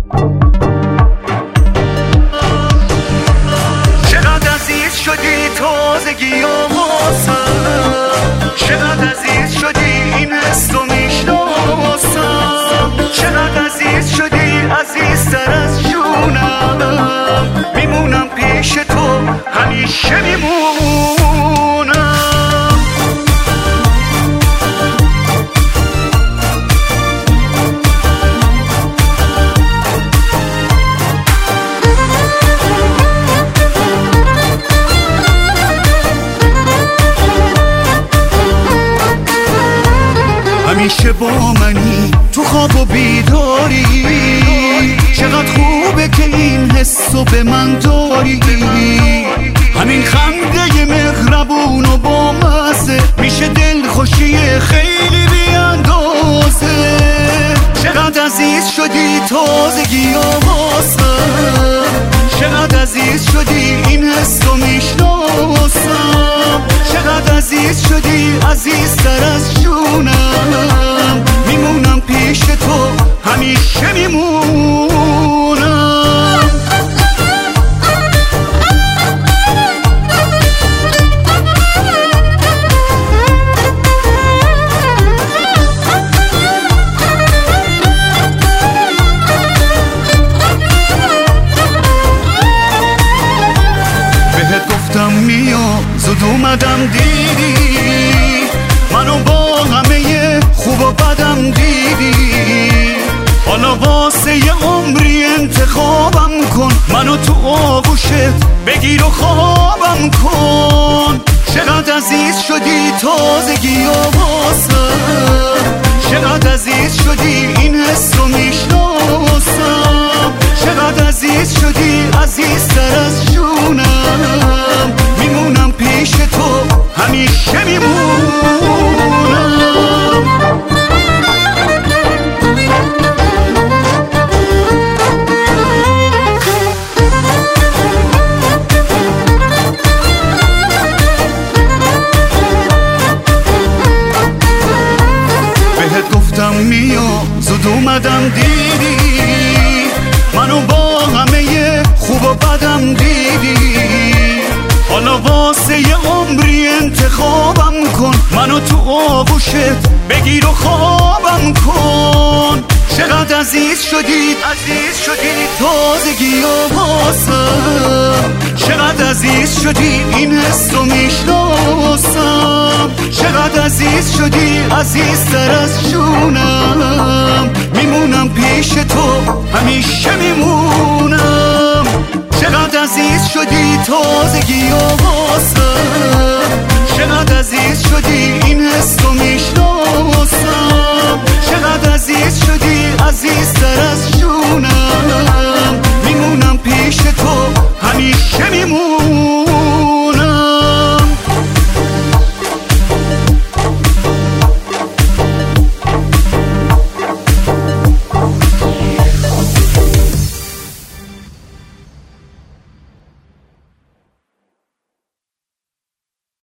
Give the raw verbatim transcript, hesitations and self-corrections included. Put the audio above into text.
چقدر عزیز شدی تازگی آواسم، چقدر عزیز شدی این حس رو میشناسم، چقدر عزیز شدی عزیزتر از جونم، میمونم پیش تو همیشه میمونم. همیشه با منی تو خواب و بیداری، چقدر خوبه که این حسو به من داری، همین خنده مهربون و با مزه میشه دل خوشی خیلی بی اندازه. چقدر عزیز شدی تازگی آواسم، چقدر عزیز شدی این حس رو میشناسم، چقدر عزیز شدی عزیزتر از جونم، میمونم پیش تو همیشه میمونم. بهت گفتم میام زود اومدم دیدی، منو با همه خوب و بدم دیدی، حالا واسه یه عمری انتخابم کن، منو تو آغوشت بگیر و خوابم کن. چقدر عزیز شدی تازگی آواسم، چقدر عزیز شدی این حس رو میشناسم، چقدر عزیز شدی عزیزتر از جونم، میمونم پیش تو همیشه میمونم. بهت گفتم میام زود اومدم دیدی، منو با همه خوب و بدم دیدی، حالا واسه یه عمری انتخابم کن، منو تو آغوشت بگیر و خوابم کن. چقدر عزیز شدی عزیز شدی تازگی آواسم، چقدر عزیز شدی این حس رو میشناسم، چقدر عزیز شدی عزیزتر از جونم، میمونم پیش تو همیشه میمونم. چقدر عزیز شدی تازگی آواسم، چقدر عزیز شدی این حس